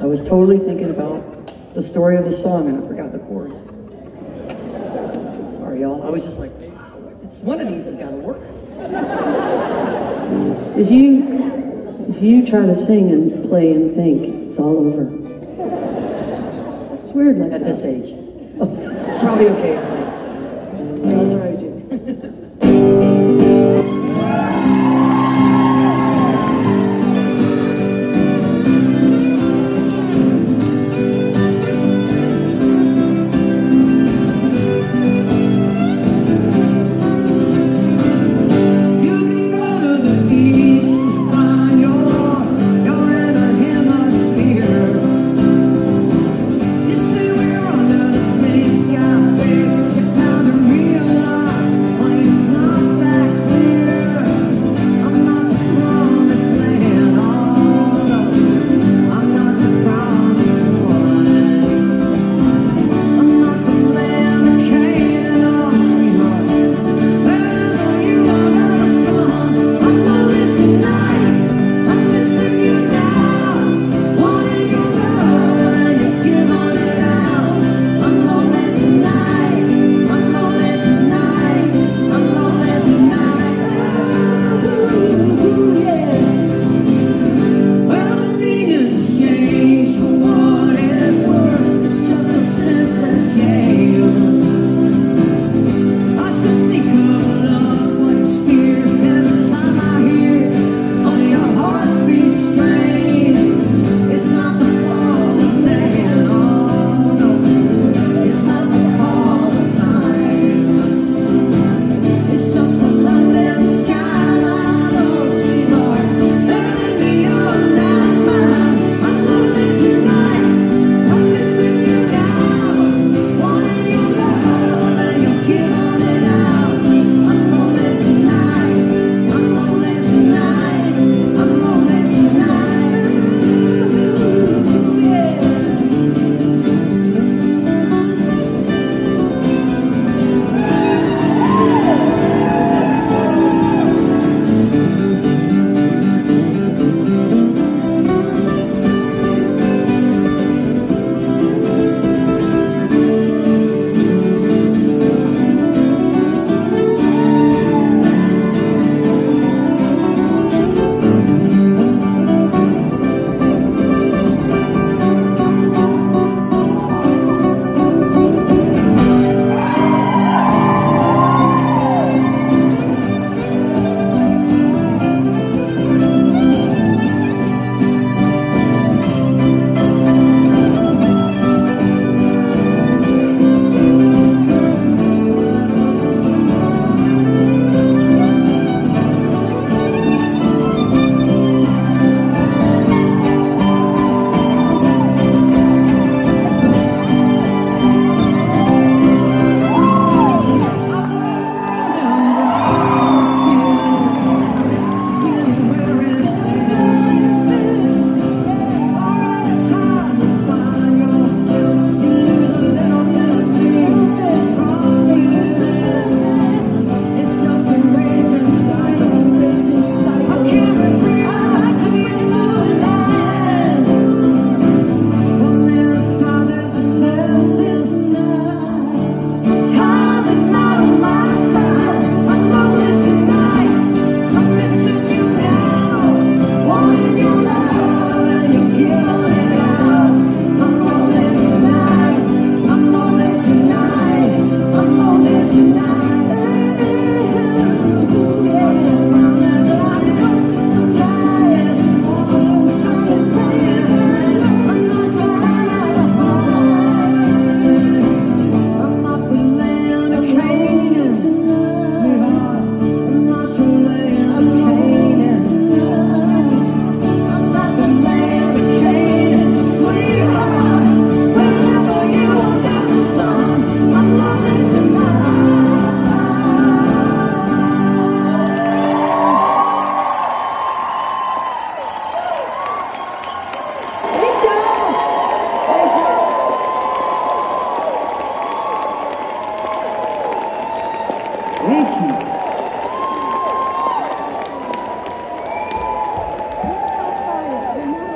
I was totally thinking about the story of the song and I forgot the chords. Sorry, y'all. I was just like, it's one of these has got to work. If you try to sing and play and think, it's all over. It's weird like At that. this age. It's probably okay. That's all right.